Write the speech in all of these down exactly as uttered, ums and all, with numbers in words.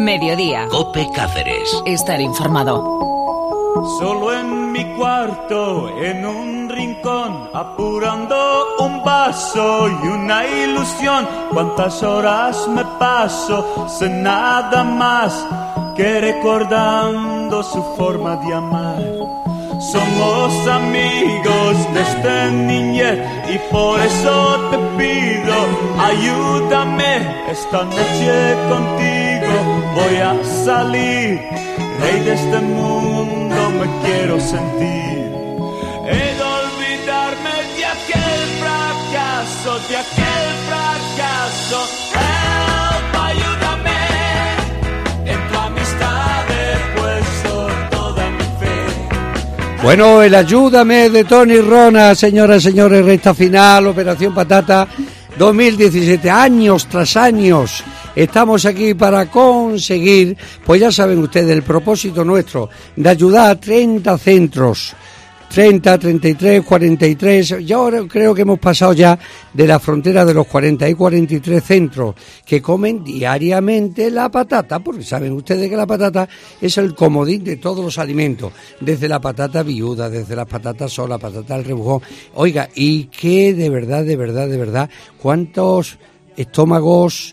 Mediodía. COPE Cáceres. Estar informado. Solo en mi cuarto, en un rincón, apurando un vaso y una ilusión. Cuántas horas me paso sin nada más que recordando su forma de amar. Somos amigos desde niñez y por eso te pido, ayúdame esta noche contigo. Voy a salir, rey de este mundo me quiero sentir. He de olvidarme de aquel fracaso, de aquel fracaso. Help, ayúdame, en tu amistad he puesto toda mi fe. Bueno, el Ayúdame de Tony Rona, señoras y señores, recta final, Operación Patata dos mil diecisiete, años tras años. Estamos aquí para conseguir, pues ya saben ustedes, el propósito nuestro de ayudar a treinta centros, treinta, treinta y tres, cuarenta y tres, yo ahora creo que hemos pasado ya de la frontera de los cuarenta y cuarenta y tres centros que comen diariamente la patata, porque saben ustedes que la patata es el comodín de todos los alimentos, desde la patata viuda, desde las patatas solas, patata al rebujón. Oiga, y que de verdad, de verdad, de verdad, cuántos estómagos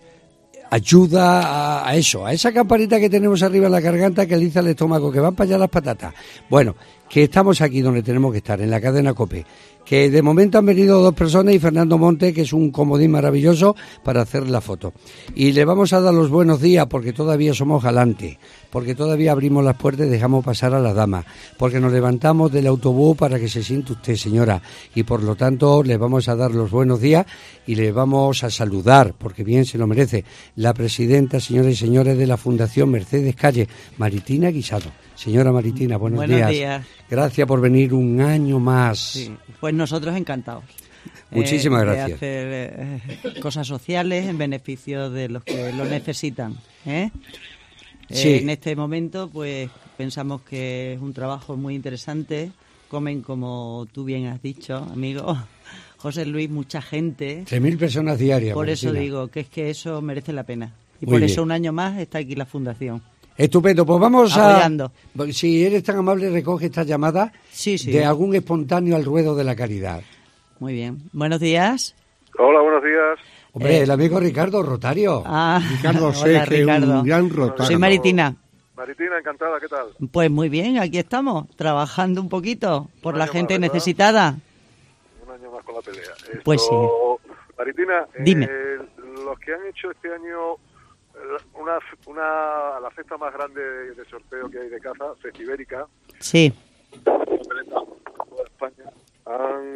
ayuda a, a eso, a esa campanita que tenemos arriba en la garganta que dice al estómago que van para allá las patatas. Bueno, que estamos aquí donde tenemos que estar, en la cadena COPE, que de momento han venido dos personas y Fernando Monte, que es un comodín maravilloso para hacer la foto. Y le vamos a dar los buenos días porque todavía somos galantes, porque todavía abrimos las puertas y dejamos pasar a la dama, porque nos levantamos del autobús para que se siente usted, señora, y por lo tanto le vamos a dar los buenos días y le vamos a saludar, porque bien se lo merece, la presidenta, señoras y señores, de la Fundación Mercedes Calle, Maritina Guisado. Señora Maritina, buenos, buenos días. días. Gracias por venir un año más. Sí, pues nosotros encantados. Muchísimas eh, gracias. De hacer eh, cosas sociales en beneficio de los que lo necesitan. ¿eh? Sí. Eh, en este momento, pues pensamos que es un trabajo muy interesante. Comen, como tú bien has dicho, amigo José Luis, mucha gente. Tres mil personas diarias. Por Martina. eso digo que es que eso merece la pena. Y Muy por bien. eso un año más está aquí la Fundación. Estupendo, pues vamos Apoyando. a... Si eres tan amable, recoge esta llamada Sí, sí. de algún espontáneo al ruedo de la caridad. Muy bien. Buenos días. Hola, buenos días. Hombre, Eh. el amigo Ricardo Rotario. Ah, Ricardo hola, sé que es Ricardo. un gran rotario. Soy Maritina. Maritina, encantada, ¿qué tal? Pues muy bien, aquí estamos, trabajando un poquito por Un la año gente más, ¿verdad? necesitada. Un año más con la pelea. Esto, Pues sí. Maritina, Dime. eh, los que han hecho este año eh, una, una la cesta más grande de sorteo que hay de caza, Festivérica, Sí. toda España, han,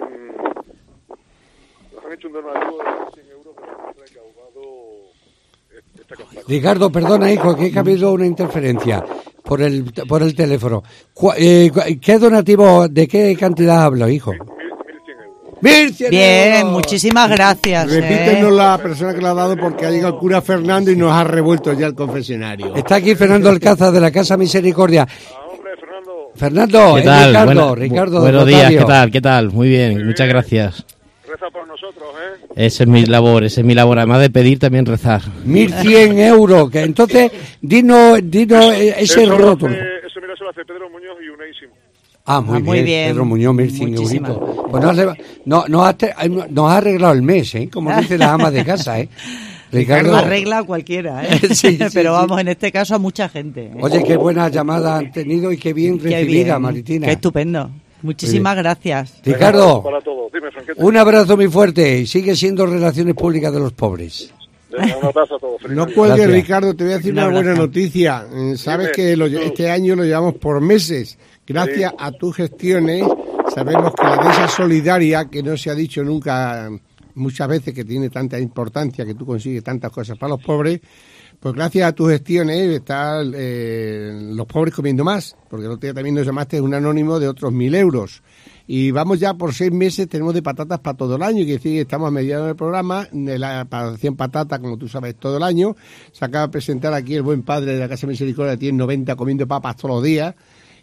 nos han hecho un donativo de cien euros para que han recaudado esta campaña. Ricardo, perdona, hijo, que ha habido una interferencia por el por el teléfono. Cu- eh, ¿Qué donativo, de qué cantidad hablo, hijo? Mil, mil cien euros. ¡Mil cien Bien, euros! muchísimas gracias. Repítenos ¿eh? la persona que lo ha dado porque ha llegado el cura Fernando y nos ha revuelto ya el confesionario. Está aquí Fernando Alcázar de la Casa Misericordia. Ah, hombre, Fernando, Fernando, ¿Qué es tal? Ricardo, Buena- Ricardo bu- de buenos días, Rotario. ¿qué tal? ¿Qué tal? Muy bien, muchas gracias. reza por nosotros, ¿eh? Esa es mi labor, esa es mi labor, además de pedir también rezar. Mil cien euros, que entonces, dinos, dinos eh, ese eso, lo rótulo. hace- eso, mira, eso lo hace Pedro Muñoz y Uneísimo. Ah, muy, Ah, muy bien, bien. Pedro Muñoz, mil cien Muchísimas euritos. gracias. Pues nos, ha- no, nos, ha, te- nos ha arreglado el mes, ¿eh? Como dice la ama de casa, ¿eh? Ricardo, Arregla a cualquiera, ¿eh? Sí, sí, pero sí. vamos, en este caso a mucha gente. ¿eh? oye, qué buenas llamadas han tenido y qué bien Qué recibida, bien, Maritina. Qué estupendo. Muchísimas gracias. Ricardo, Para todos. Dime, Franquete. un abrazo muy fuerte y sigue siendo Relaciones Públicas de los Pobres. Venga, un abrazo a todos. Feliz No Navidad. cuelgues, Gracias. Ricardo, te voy a decir Un una buena abrazo. noticia. Eh, Sabes Dime. que lo- este año lo llevamos por meses. Gracias Sí. a tus gestiones, sabemos que la mesa solidaria, que no se ha dicho nunca muchas veces que tiene tanta importancia, que tú consigues tantas cosas para los pobres, pues gracias a tus gestiones están eh, los pobres comiendo más, porque el otro día también nos llamaste un anónimo de otros mil euros. Y vamos ya por seis meses, tenemos de patatas para todo el año, quiere decir que estamos a mediados del programa, de la para cien patatas, como tú sabes, todo el año. Se acaba de presentar aquí el buen padre de la Casa Misericordia, tiene noventa comiendo papas todos los días.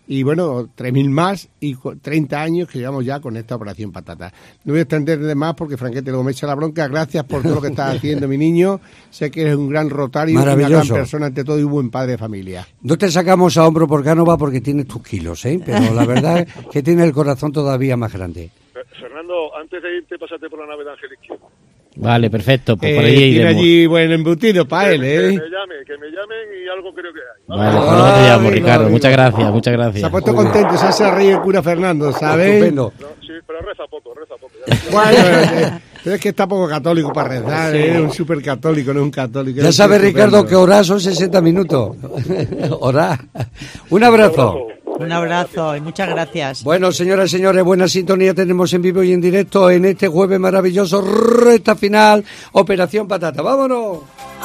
y bueno, tres mil más y treinta años que llevamos ya con esta Operación Patata. No voy a extender de más porque Franquete luego me echa la bronca. Gracias por todo lo que estás haciendo, mi niño. Sé que eres un gran rotario, una gran persona ante todo y un buen padre de familia. No te sacamos a hombro por Cánova porque tienes tus kilos, ¿eh? Pero la verdad es que tienes el corazón todavía más grande. Fernando, antes de irte, pásate por la nave de Ángel Izquierdo. Vale, perfecto, pues eh, por ahí tiene iremos. allí buen embutido para él, ¿eh? Que me llamen, que me llamen y algo creo que hay. Vale, ¿Vale? pues luego te llamo, Ay, Ricardo. no, Muchas no. gracias, muchas gracias. Se ha puesto contento, se hace reír el cura Fernando, ¿sabes? Estupendo. No, sí, pero reza poco, reza poco. Bueno, eh, pero es que está poco católico para rezar, ¿eh? Es un súper católico, no es un católico. Ya es sabes, estupendo. Ricardo, que orar son sesenta minutos. Orar. Un abrazo. Un abrazo y muchas gracias. Bueno, señoras y señores, buena sintonía tenemos en vivo y en directo en este jueves maravilloso, recta final, Operación Patata. ¡Vámonos!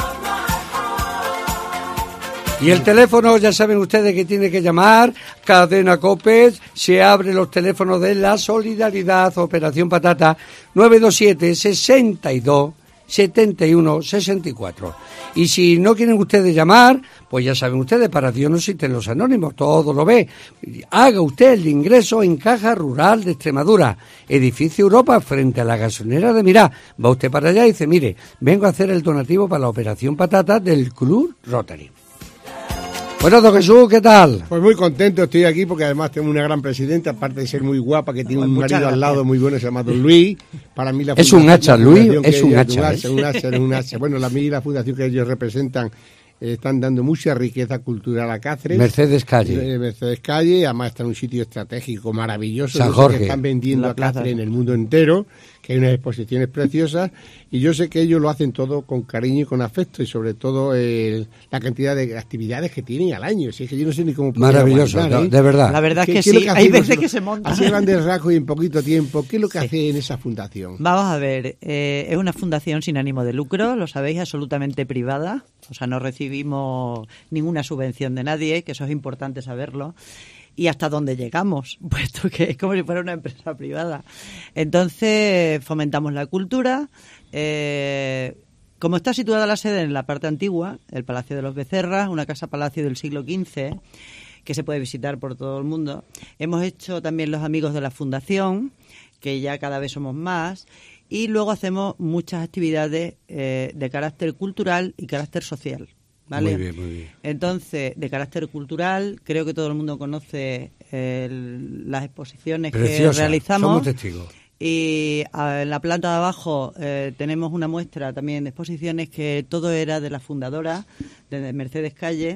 Y el teléfono, ya saben ustedes que tiene que llamar, Cadena COPE, se abren los teléfonos de la solidaridad, Operación Patata, nueve dos siete, sesenta y dos, setenta y uno, sesenta y cuatro. Y si no quieren ustedes llamar, pues ya saben ustedes, para Dios no existen los anónimos, todo lo ve. Haga usted el ingreso en Caja Rural de Extremadura, edificio Europa, frente a la gasolinera de Mirá. Va usted para allá y dice, mire, vengo a hacer el donativo para la Operación Patata del Club Rotary. Bueno, don Jesús, ¿qué tal? Pues muy contento estoy aquí porque además tengo una gran presidenta, aparte de ser muy guapa, que tiene un Muchas marido al gracias. lado muy bueno, se llama Don Luis. Para mí la Es un fundación- hacha, la Luis, fundación que es un ella- hacha, ¿eh? un hacha, es un hacha. Bueno, la mí y la fundación que ellos representan eh, están dando mucha riqueza cultural a Cáceres. Mercedes Calle. Eh, Mercedes Calle, además está en un sitio estratégico maravilloso. San Yo sé Jorge. que están vendiendo La a Cáceres plaza. en el mundo entero, que hay unas exposiciones preciosas, y yo sé que ellos lo hacen todo con cariño y con afecto, y sobre todo el- la cantidad de actividades que tienen al año. Si es que yo no sé ni cómo pueden Maravilloso, aguantar, no, ¿eh? de verdad. La verdad es ¿Qué- que qué es lo sí, que hay hacéis veces vosotros? que se montan. Así grandes rasgos y en poquito tiempo. ¿Qué es lo que Sí. hace en esa fundación? Vamos a ver, eh, es una fundación sin ánimo de lucro, lo sabéis, absolutamente privada, o sea, no recibimos ninguna subvención de nadie, que eso es importante saberlo, y hasta dónde llegamos, puesto que es como si fuera una empresa privada. Entonces, fomentamos la cultura, eh, como está situada la sede en la parte antigua, el Palacio de los Becerras, una casa-palacio del siglo quince, que se puede visitar por todo el mundo. Hemos hecho también los amigos de la fundación, que ya cada vez somos más, y luego hacemos muchas actividades eh, de carácter cultural y carácter social. ¿Vale? Muy bien, muy bien. Entonces, de carácter cultural, creo que todo el mundo conoce eh, el- las exposiciones Preciosa, que realizamos. somos testigos. Y a- en la planta de abajo eh, tenemos una muestra también de exposiciones que todo era de la fundadora, de Mercedes Calle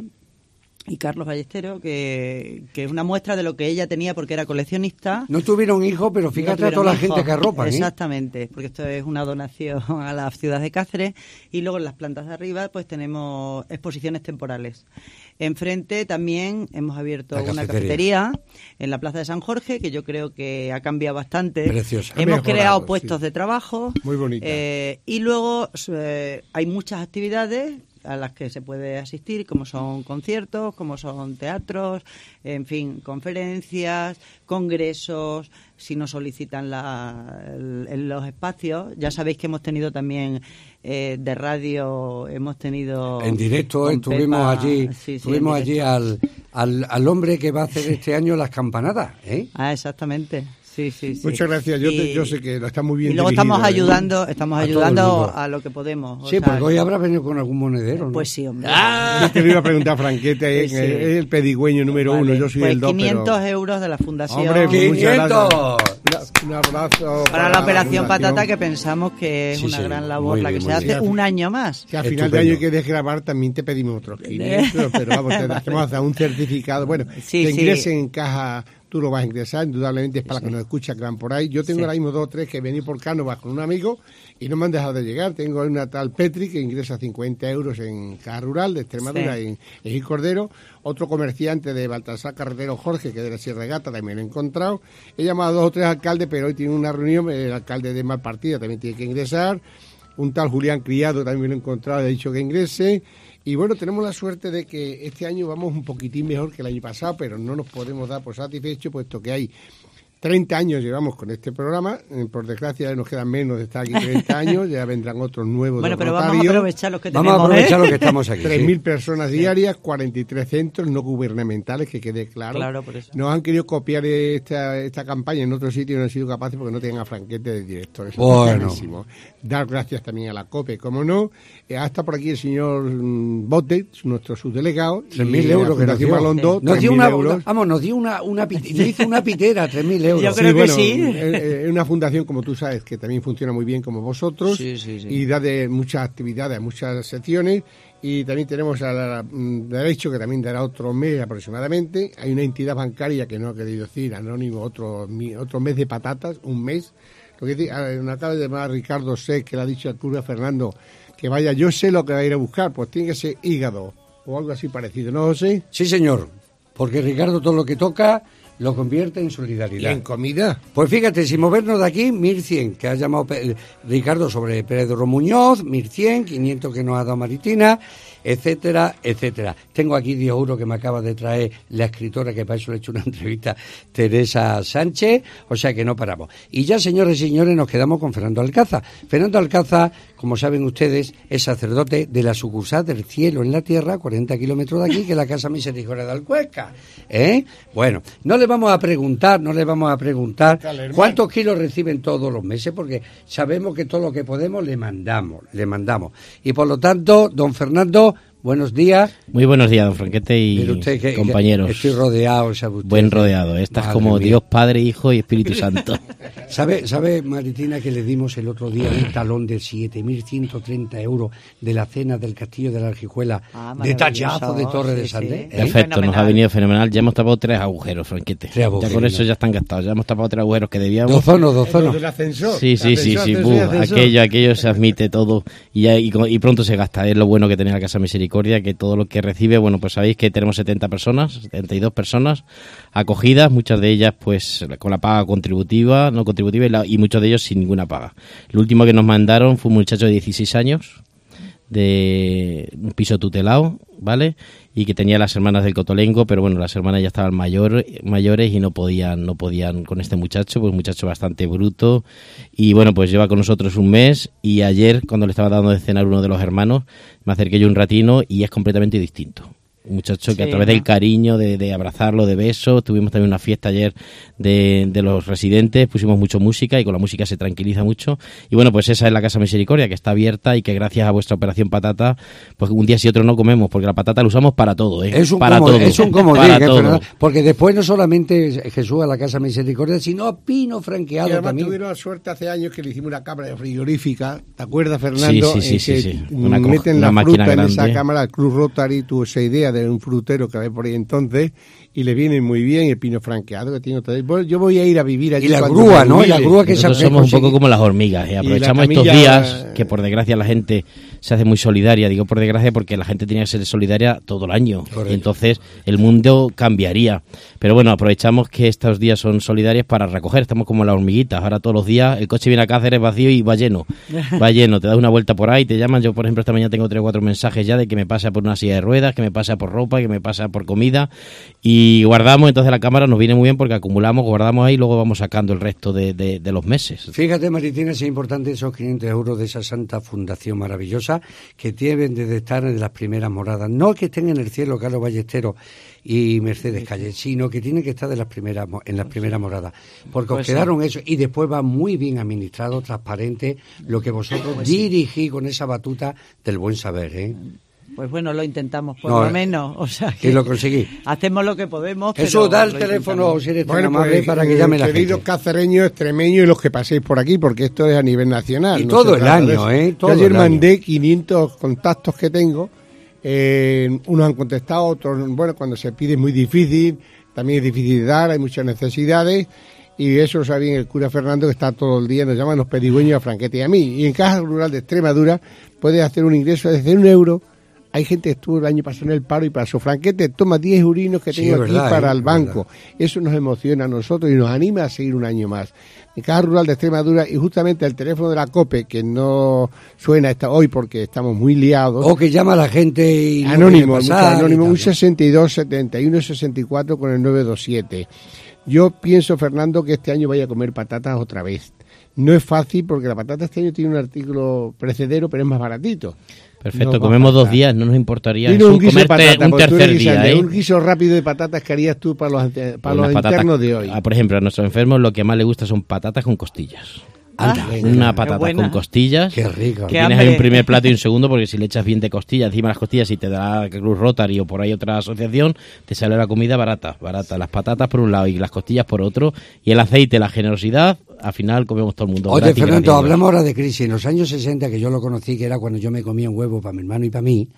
y Carlos Ballestero, que, que es una muestra de lo que ella tenía porque era coleccionista. No tuvieron hijos, pero fíjate No a toda la tuvieron gente que hijos. arropan, ¿eh? Exactamente, porque esto es una donación a la ciudad de Cáceres. Y luego en las plantas de arriba pues tenemos exposiciones temporales. Enfrente también hemos abierto La una cafetería. cafetería en la Plaza de San Jorge, que yo creo que ha cambiado bastante. Preciosa. Ha Hemos mejorado, creado sí. puestos de trabajo. Muy bonita. Eh, y luego eh, hay muchas actividades a las que se puede asistir, como son conciertos, como son teatros, en fin, conferencias, congresos, si nos solicitan la, el- el- los espacios. Ya sabéis que hemos tenido también eh, de radio, hemos tenido... En directo con estuvimos Pepa, allí, sí, sí, en estuvimos allí directo. al, al, al hombre que va a hacer este año las campanadas, ¿eh? Ah, exactamente. Sí, sí, sí. Muchas gracias. Yo, te- Y- yo sé que lo está muy bien Y luego dirigido, estamos ¿eh? ayudando, estamos A todo el ayudando mundo. a lo que podemos. o Sí, sea, porque hoy habrá venido con algún monedero, ¿no? Pues sí, hombre. Yo te lo iba a preguntar, Franquete, es Sí. el pedigüeño número Vale, uno, yo soy pues el dos, quinientos pero... euros de la fundación Hombre, pues muchas ¡quinientos! gracias. Un abrazo para la operación Fundación. Patata, que pensamos que es Sí, una sí, gran labor muy la que bien, se muy hace bien. un año más. Si al final Estupendo. de año quieres grabar, también te pedimos otros quinientos, pero vamos, te hacemos hasta un certificado. Bueno, Sí, que sí. ingresen en caja, tú lo vas a ingresar, indudablemente es para que nos escuchen que van por ahí. Yo tengo Sí. ahora mismo dos o tres que vení por Cánovas con un amigo y no me han dejado de llegar. Tengo una tal Petri que ingresa cincuenta euros en Caja Rural de Extremadura, Sí. en, en Gil Cordero. Otro comerciante de Baltasar Carretero, Jorge, que de la Sierra Gata, también lo he encontrado. He llamado a dos o tres alcaldes, pero hoy tiene una reunión, el alcalde de Malpartida también tiene que ingresar. Un tal Julián Criado también lo he encontrado, le he dicho que ingrese. Y bueno, tenemos la suerte de que este año vamos un poquitín mejor que el año pasado, pero no nos podemos dar por satisfechos, puesto que hay treinta años llevamos con este programa, por desgracia nos quedan menos de estar aquí treinta años, ya vendrán otros nuevos. Bueno, pero Rotario. vamos a aprovechar los que tenemos. Vamos a aprovechar ¿eh? lo que estamos aquí. tres mil sí. personas diarias, cuarenta y tres centros no gubernamentales, que quede claro. Claro, por eso. Nos han querido copiar esta, esta campaña en otros sitios y no han sido capaces porque no tienen a Franquete de director. Eso Bueno. es clarísimo. Dar gracias también a la COPE, como no. Eh, hasta por aquí el señor mm, Bote, nuestro subdelegado. Tres mil euros que nos dio. Malondo, Nos dio tres mil una, euros. una- vamos, nos dio una, una, pit- nos hizo una pitera, tres mil euros. Yo creo que sí. Es es una fundación, como tú sabes, que también funciona muy bien como vosotros Sí, sí, sí. y da de muchas actividades, muchas secciones. Y también tenemos al mm, derecho, que también dará otro mes aproximadamente. Hay una entidad bancaria que no ha querido decir, anónimo, otro, mi- otro mes de patatas, un mes. Lo que dice, ah, me acaba de llamar Ricardo Sé, que le ha dicho al cura Fernando que vaya, yo sé lo que va a ir a buscar, pues tiene que ser hígado o algo así parecido, ¿no, José? Sí, señor, porque Ricardo todo lo que toca lo convierte en Y solidaridad. en comida. Pues fíjate, si movernos de aquí, mil cien, que ha llamado Pe- Ricardo sobre Pedro Muñoz, mil cien, quinientos que nos ha dado Maritina, etcétera, etcétera. Tengo aquí diez euros que me acaba de traer la escritora, que para eso le he hecho una entrevista, Teresa Sánchez, o sea que no paramos. Y ya, señores y señores, nos quedamos con Fernando Alcázar. Fernando Alcázar, como saben ustedes, es sacerdote de la sucursal del Cielo en la Tierra, cuarenta kilómetros de aquí, que es la Casa Misericordia de Alcuesca. ¿Eh? Bueno, no le vamos a preguntar, no le vamos a preguntar Dale, hermano. cuántos kilos reciben todos los meses, porque sabemos que todo lo que podemos le mandamos, le mandamos. Y por lo tanto, don Fernando, buenos días. Muy buenos días, don Franquete y Mire usted que- que compañeros. estoy rodeado, sabe usted. Buen rodeado. Estás Madre como mía. Dios Padre, Hijo y Espíritu Santo. ¿Sabe, sabe, Maritina, que le dimos el otro día un talón de siete mil ciento treinta euros de la cena del Castillo de la Argijuela, Ah, de tallazo maravilloso, de Torre de sí, Sandé? sí. ¿eh? Perfecto, nos ha Fenomenal. venido fenomenal. Ya hemos tapado tres agujeros, Franquete. Tres agujeros. Ya con eso ya están gastados. Ya hemos tapado tres agujeros que debíamos. Dozono, dozono. Los del ascensor. Sí, sí, sí, Ascensor, sí. ascensor, buh, ascensor. aquello, aquello se admite todo y, ya- y, co- y pronto se gasta. Es lo bueno que tiene la Casa Misericordia, que todo lo que recibe, bueno, pues sabéis que tenemos setenta personas, setenta y dos personas acogidas, muchas de ellas pues con la paga contributiva, no contributiva y, la- y muchos de ellos sin ninguna paga. Lo último que nos mandaron fue un muchacho de dieciséis años de un piso tutelado, ¿vale? Y que tenía las hermanas del Cotolengo, pero bueno, las hermanas ya estaban mayor, mayores y no podían no podían con este muchacho, pues un muchacho bastante bruto. Y bueno, pues lleva con nosotros un mes y ayer, cuando le estaba dando de cenar uno de los hermanos, me acerqué yo un ratino y es completamente distinto. Un muchacho que Sí, a través ¿no? del cariño, de, de abrazarlo, de besos, tuvimos también una fiesta ayer de, de los residentes, pusimos mucho música y con la música se tranquiliza mucho. Y bueno, pues esa es la Casa Misericordia, que está abierta y que gracias a vuestra Operación Patata, pues un día sí otro no comemos, porque la patata la usamos para todo, ¿eh? Es un para comodín, todo. es un comodín, para ¿eh, todo. Fernando? Porque después no solamente Jesús a la Casa Misericordia, sino a Pino Y franqueado además también. tuvieron la suerte hace años que le hicimos una cámara frigorífica, ¿te acuerdas, Fernando? Sí, sí, sí, En sí, que sí. Una co- meten una la máquina fruta en esa grande. cámara, el Cruz Rotary tuvo esa idea de un frutero que había por ahí entonces, y le viene muy bien el pino franqueado que tiene otra vez. Bueno, yo voy a ir a vivir allí. Y la cuando grúa, me ¿no? Y la jubile. grúa que se Nosotros ha somos un conseguido. poco como las hormigas, ¿eh? Aprovechamos camilla- estos días que por desgracia la gente se hace muy solidaria, digo por desgracia porque la gente tenía que ser solidaria todo el año. Correcto. Y entonces el mundo cambiaría. Pero bueno, aprovechamos que estos días son solidarios para recoger, estamos como las hormiguitas. Ahora todos los días el coche viene a Cáceres vacío y va lleno. Va lleno, te das una vuelta por ahí, te llaman. Yo, por ejemplo, esta mañana tengo tres o cuatro mensajes ya de que me pase por una silla de ruedas, que me pase por ropa, que me pase por comida. Y guardamos, entonces la cámara nos viene muy bien porque acumulamos, guardamos ahí y luego vamos sacando el resto de, de, de los meses. Fíjate, Maritina, es importante esos quinientos euros de esa santa fundación maravillosa que deben de estar en las primeras moradas. No que estén en el cielo Carlos Ballesteros y Mercedes Calle, sino que tienen que estar de las primeras, mo- en las primeras moradas. Porque os Pues sí. quedaron eso y después va muy bien administrado, transparente, lo que vosotros dirigís con esa batuta del buen saber, ¿eh? Pues bueno, lo intentamos, por No, lo eh, menos. O sea, que lo conseguís. Hacemos lo que podemos. Eso, pero da el lo teléfono, intentamos. si eres tan Bueno, amable, pues, para que llame la queridos gente. cacereños, extremeños y los que paséis por aquí, porque esto es a nivel nacional. Y no todo se el trata año, de eso. ¿eh? Yo Todo ayer el año. mandé quinientos contactos que tengo, eh, unos han contestado, otros, bueno, cuando se pide es muy difícil, también es difícil de dar, hay muchas necesidades, y eso lo sabe bien el cura Fernando, que está todo el día, nos llaman los pedigüeños a Franquete y a mí. Y en Caja Rural de Extremadura puedes hacer un ingreso desde un euro. Hay gente que estuvo el año pasado en el paro y pasó. Franquete, toma diez eurinos que Sí, tengo es aquí verdad, para eh, el es banco. verdad. Eso nos emociona a nosotros y nos anima a seguir un año más. En Caja Rural de Extremadura, y justamente el teléfono de la COPE, que no suena hasta hoy porque estamos muy liados. O que llama a la gente y no Anónimo, quiere mucho pasar y anónimo, tal, un ¿no? sesenta y dos, setenta y uno, sesenta y cuatro con el nueve dos siete. Yo pienso, Fernando, que este año vaya a comer patatas otra vez. No es fácil porque la patata este año tiene un artículo precedero, pero es más baratito. Perfecto, No comemos dos días, no nos importaría Dime un guiso de comerte patata, un porque tú tercer eres día, guisante, ¿eh? un guiso rápido de patatas que harías tú para los, para los Unas patatas- internos de hoy. Ah, por ejemplo, a nuestros enfermos lo que más les gusta son patatas con costillas. Ah, Una qué patata buena. con costillas. Qué rico. Qué Tienes ahí hambre. un primer plato y un segundo, porque si le echas bien de costillas encima las costillas y te da Cruz Rotary o por ahí otra asociación, te sale la comida barata, barata. Las patatas por un lado y las costillas por otro, y el aceite, la generosidad, al final comemos todo el mundo. Oye, gratis, Fernando, gratis. hablamos ahora de crisis. En los años sesenta, que yo lo conocí, que era cuando yo me comía un huevo para mi hermano y para mí,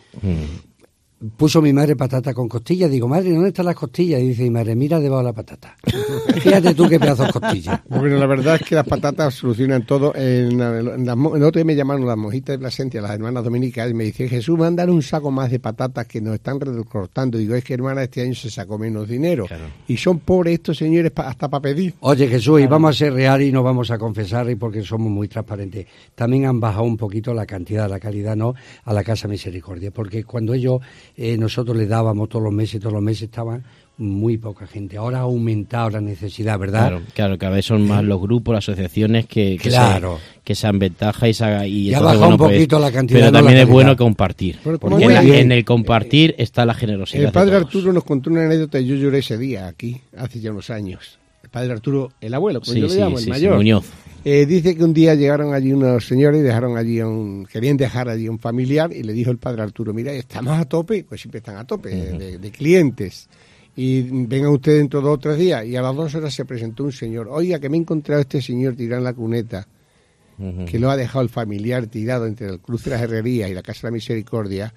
Mm. puso mi madre patata con costillas. Digo, madre, ¿dónde están las costillas? Y dice mi madre, mira debajo de la patata. Fíjate tú qué pedazos de costillas. Bueno, la verdad es que las patatas solucionan todo. En, en, las mo- en otro día me llamaron las monjitas de Plasencia, las hermanas dominicas, y me dicen, Jesús, mandan un saco más de patatas que nos están recortando. Digo, es que hermana, este año se sacó menos dinero. Claro. Y son pobres estos señores pa- hasta para pedir. Oye, Jesús, y vamos a ser reales y no vamos a confesar, y porque somos muy transparentes. También han bajado un poquito la cantidad, la calidad, ¿no?, a la Casa Misericordia, porque cuando ellos, eh, nosotros les dábamos todos los meses, todos los meses estaban muy poca gente. Ahora ha aumentado la necesidad, ¿verdad? Claro, claro, cada vez son más los grupos, las asociaciones que, que, Claro. se, que se han ventaja y, se haga, y Y ha entonces, bajado un bueno, pues, poquito la cantidad, pero no la también es calidad. bueno compartir, Bueno, porque muy en, la- bien. en el compartir está la generosidad. El padre de todos. Arturo nos contó una anécdota y yo lloré ese día aquí, hace ya unos años. El padre Arturo, el abuelo, como Sí, yo le sí, llamo, sí, el sí, mayor. Muñoz. Eh, dice que un día llegaron allí unos señores y dejaron allí a un, querían dejar allí a un familiar, y le dijo el padre Arturo, mira, estamos a tope, pues siempre están a tope de, de- de clientes, y vengan ustedes dentro de dos o tres días. Y a las dos horas se presentó un señor, oiga, que me he encontrado este señor tirado en la cuneta, Ujú. que lo ha dejado el familiar tirado entre el Cruce de las Herrerías y la Casa de la Misericordia.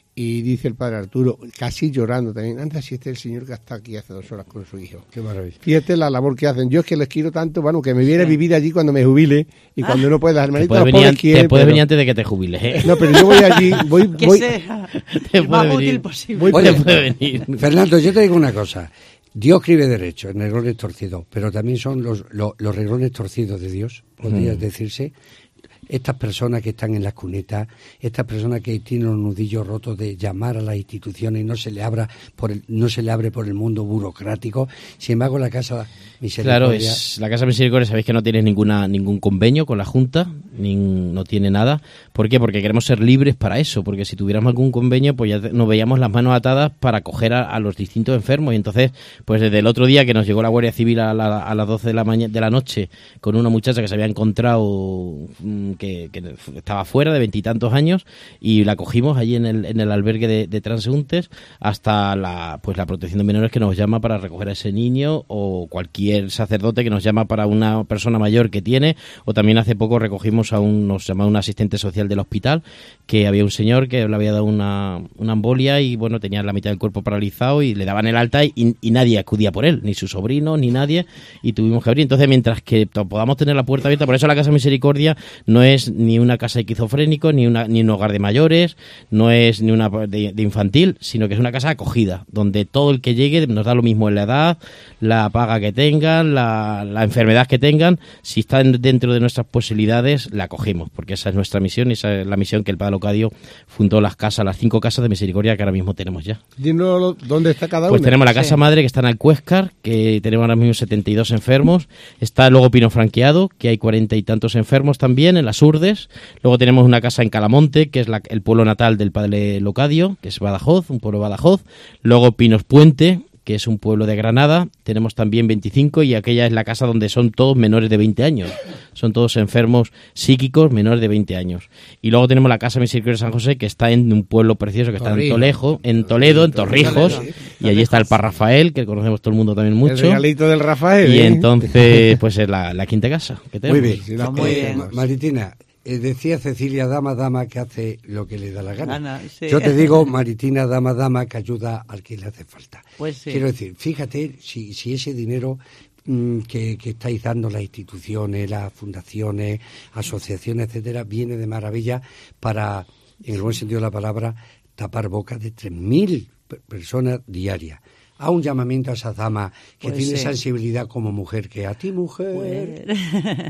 Y dice el padre Arturo, casi llorando también, anda, si este es el señor que está aquí hace dos horas con su hijo. Qué maravilla. Fíjate la labor que hacen. Yo es que les quiero tanto, bueno, que me viera a vivir allí cuando me jubile, y cuando no pueda, Te hermanito, puedes los venir, pobres an- te quieren, puedes pero- venir antes de que te jubiles, ¿eh? No, pero yo voy allí, voy, Que voy, sea Te el más puede útil venir. posible. voy- Oye, Te puede venir. Fernando, yo te digo una cosa. Dios escribe derecho en renglones torcidos, pero también son los, los, los renglones torcidos de Dios, podría decirse. Estas personas que están en las cunetas, estas personas que tienen los nudillos rotos de llamar a las instituciones y no se le abra por el, no se le abre por el mundo burocrático. Sin embargo, la Casa Misericordia... Claro, es la Casa Misericordia, sabéis que no tiene ninguna ningún convenio con la Junta, ni, no tiene nada. ¿Por qué? Porque queremos ser libres para eso, porque si tuviéramos algún convenio, pues ya te- nos veíamos las manos atadas para acoger a, a los distintos enfermos. Y entonces, pues desde el otro día que nos llegó la Guardia Civil a, la- a las doce de la mañana de la noche con una muchacha que se había encontrado mm, que, que estaba fuera de veintitantos años, y la cogimos allí en el, en el albergue de, de transeúntes, hasta la pues la protección de menores que nos llama para recoger a ese niño, o cualquier sacerdote que nos llama para una persona mayor que tiene, o también hace poco recogimos a un, nos llamaba un asistente social del hospital, que había un señor que le había dado una, una embolia y bueno, tenía la mitad del cuerpo paralizado y le daban el alta y, y nadie acudía por él, ni su sobrino, ni nadie, y tuvimos que abrir. Entonces, mientras que to- podamos tener la puerta abierta, por eso la Casa Misericordia no es ni una casa de esquizofrénicos, ni, una, ni un hogar de mayores, no es ni una de, de infantil, sino que es una casa acogida, donde todo el que llegue nos da lo mismo en la edad, la paga que tengan, la, la enfermedad que tengan, si están dentro de nuestras posibilidades, la acogemos, porque esa es nuestra misión y esa es la misión que el Padre Locadio fundó, las casas, las cinco casas de misericordia que ahora mismo tenemos ya. Dinos dónde está cada Pues una. tenemos la casa Sí. madre que está en Alcuéscar, que tenemos ahora mismo setenta y dos enfermos. Está luego Pino Franqueado, que hay cuarenta y tantos enfermos también, en las Urdes. Luego tenemos una casa en Calamonte, que es la- el pueblo natal del Padre Locadio, que es Badajoz, un pueblo de Badajoz. Luego Pinos Puente, que es un pueblo de Granada. Tenemos también veinticinco, y aquella es la casa donde son todos menores de veinte años. Son todos enfermos psíquicos menores de veinte años. Y luego tenemos la Casa Misericordia de San José, que está en un pueblo precioso que está en Torrijos. Toledo, en Toledo, en Torrijos, y allí está el Par Rafael, que conocemos todo el mundo también El mucho. regalito del Rafael. Y ¿eh? entonces, pues es la, la quinta casa que tenemos. Muy bien. Sí, la Muy conocemos. bien. Maritina, eh, decía Cecilia, dama, dama, que hace lo que le da la gana. Gana, sí. Yo te digo, Maritina, dama, dama, que ayuda al que le hace falta. Pues sí. Quiero decir, fíjate si, si ese dinero mm, que, que estáis dando las instituciones, las fundaciones, asociaciones, etcétera, viene de maravilla para, en el buen sentido de la palabra, tapar bocas de tres mil per- personas diarias. A un llamamiento a esa dama que Pues tiene sí. sensibilidad como mujer, que a ti, mujer... Pues,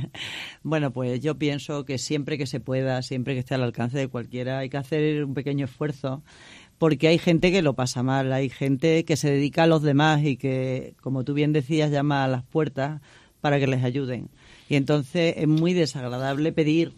bueno, pues yo pienso que siempre que se pueda, siempre que esté al alcance de cualquiera, hay que hacer un pequeño esfuerzo porque hay gente que lo pasa mal, hay gente que se dedica a los demás y que, como tú bien decías, llama a las puertas para que les ayuden. Y entonces es muy desagradable pedir,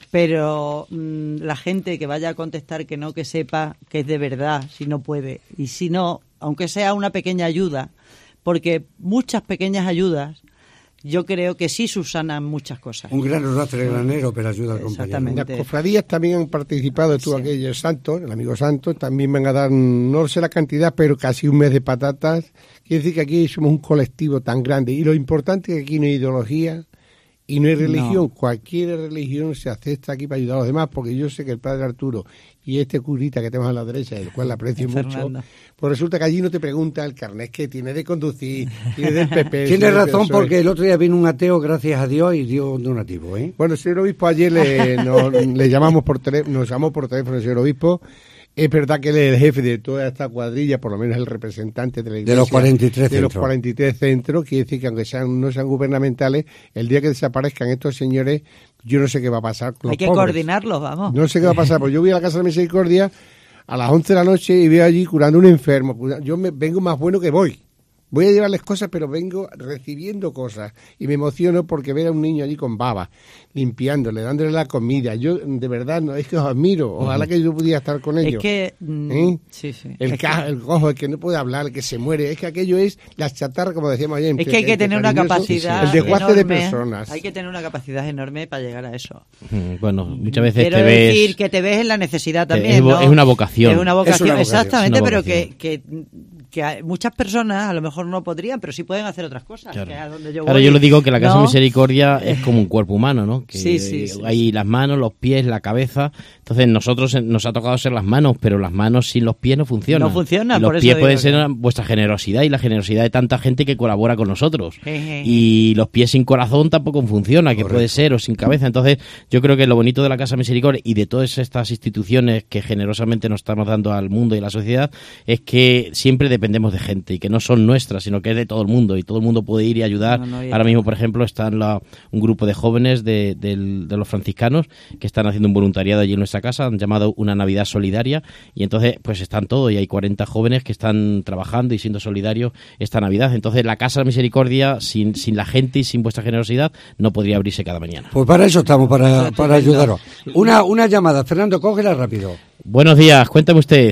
pero mmm, la gente que vaya a contestar que no, que sepa que es de verdad, si no puede. Y si no, aunque sea una pequeña ayuda, porque muchas pequeñas ayudas yo creo que sí subsanan muchas cosas. Un gran arrastre granero, pero ayuda al compañero. Exactamente. Las cofradías también han participado, tú sí. Aquellos Santos, el amigo Santos, también van a dar, no sé la cantidad, pero casi un mes de patatas. Quiere decir que aquí somos un colectivo tan grande. Y lo importante es que aquí no hay ideología y no hay religión. No. Cualquier religión se acepta aquí para ayudar a los demás, porque yo sé que el padre Arturo y este curita que tenemos a la derecha, el cual le aprecio mucho, pues resulta que allí no te pregunta el carnet que tiene de conducir, tiene del P P. Tiene razón, porque el otro día vino un ateo, gracias a Dios, y dio un donativo, ¿eh? Bueno, señor obispo, ayer le, nos, le llamamos por teléfono, nos llamó por teléfono el señor obispo. Es verdad que él es el jefe de toda esta cuadrilla, por lo menos el representante de la iglesia. De los cuarenta y tres de centros. los cuarenta y tres centros, quiere decir que aunque sean no sean gubernamentales, el día que desaparezcan estos señores, yo no sé qué va a pasar con los pobres. Hay que coordinarlos, vamos. No sé qué va a pasar, porque yo voy a la Casa de la Misericordia a las once de la noche y veo allí curando a un enfermo. Yo me vengo más bueno que voy. Voy a llevarles cosas, pero vengo recibiendo cosas. Y me emociono porque ver a un niño allí con baba, limpiándole, dándole la comida. Yo, de verdad, no es que os admiro. Ojalá uh-huh. que yo pudiera estar con ellos. Es que... Mm, ¿Eh? sí, sí. El, es ca- que... el cojo, el que no puede hablar, el que se muere. Es que aquello es la chatarra, como decíamos ayer. Es que hay que tener una capacidad El desguace de enorme. personas. Hay que tener una capacidad enorme para llegar a eso. Bueno, muchas veces Quiero te ves... decir que te ves en la necesidad también, es, ¿no? es una vocación. Es una vocación, es una vocación. exactamente, Es una pero vocación. que... que que muchas personas a lo mejor no podrían, pero sí pueden hacer otras cosas. Claro, que es a donde yo, claro voy. yo lo digo que la Casa ¿No? Misericordia es como un cuerpo humano, ¿no? Que sí, sí, sí, hay sí. las manos, los pies, la cabeza. Entonces nosotros nos ha tocado ser las manos, pero las manos sin los pies no funcionan. No funcionan, y los por eso pies digo pueden que... ser vuestra generosidad y la generosidad de tanta gente que colabora con nosotros. Je, je, je. Y los pies sin corazón tampoco funciona, que Correcto. Puede ser, o sin cabeza. Entonces yo creo que lo bonito de la Casa Misericordia y de todas estas instituciones que generosamente nos estamos dando al mundo y a la sociedad es que siempre dependemos de gente y que no son nuestras, sino que es de todo el mundo y todo el mundo puede ir y ayudar. No, no, Ahora mismo, por ejemplo, están la, un grupo de jóvenes de, de, de los franciscanos que están haciendo un voluntariado allí en nuestra casa, han llamado una Navidad Solidaria y entonces pues están todos y hay cuarenta jóvenes que están trabajando y siendo solidarios esta Navidad. Entonces la Casa de Misericordia sin, sin la gente y sin vuestra generosidad no podría abrirse cada mañana. Pues para eso estamos, para, para ayudaros. Una, una llamada, Fernando, cógela rápido. Buenos días, cuéntame usted.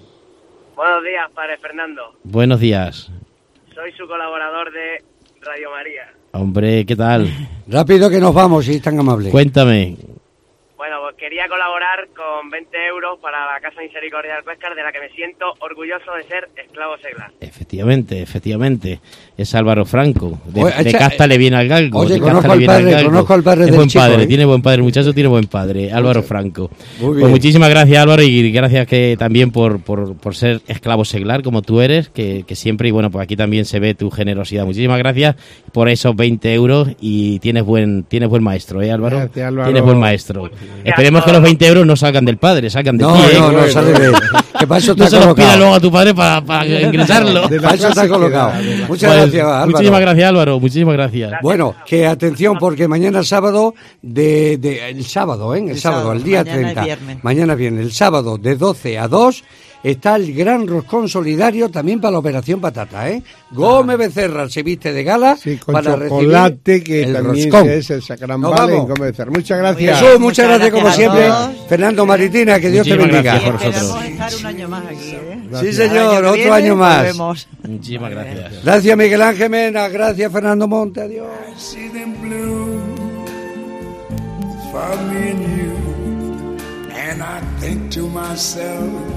Buenos días, padre Fernando. Buenos días. Soy su colaborador de Radio María. Hombre, ¿qué tal? Rápido que nos vamos, si es tan amable. Cuéntame. Bueno, pues quería colaborar con veinte euros para la Casa Misericordia del Pescar, de la que me siento orgulloso de ser esclavo seglar. Efectivamente, efectivamente. Es Álvaro Franco. De, Oye, de echa, casta le viene al galgo. Oye, de conozco al padre, al conozco al padre es del buen chico, padre, ¿eh? tiene buen padre, el muchacho tiene buen padre, Álvaro Franco. Muy bien. Pues muchísimas gracias, Álvaro, y gracias que también por, por, por ser esclavo seglar como tú eres, que, que siempre, y bueno, pues aquí también se ve tu generosidad. Muchísimas gracias por esos veinte euros y tienes buen tienes buen maestro, ¿eh, Álvaro? Gracias, Álvaro. Tienes buen maestro. Esperemos que los veinte euros no salgan del padre, salgan de no, ti. ¿eh? No, no, no, sale de... Que para eso no está se los colocado. pida luego a tu padre para, para ingresarlo. De la Para eso está clase colocado. que da, Muchas Pues, gracias, Álvaro. Muchísimas gracias, Álvaro. Muchísimas gracias. Bueno, que atención, porque mañana sábado, de, de el sábado, ¿eh? El, El sábado, sábado, el día mañana treinta. es viernes. Mañana viene, el sábado de doce a dos, está el gran roscón solidario también para la Operación Patata, ¿eh? Gómez Becerra se viste de gala Sí, con para chocolate, recibir que el también roscón. es el Nos sacrambale vamos. en Gómez Becerra. Muchas gracias. Jesús, muchas, Muchas gracias como gracias a siempre. todos. Fernando Maritina, que Dios te Muchísimas bendiga. gracias por Esperamos vosotros. estar un año más aquí, ¿eh? Sí, El señor, año que otro viene año más. volvemos. Muchísimas gracias. Gracias, Miguel Ángel Mena. Gracias, Fernando Monte. Adiós. See them blue for me and you, and I think to myself,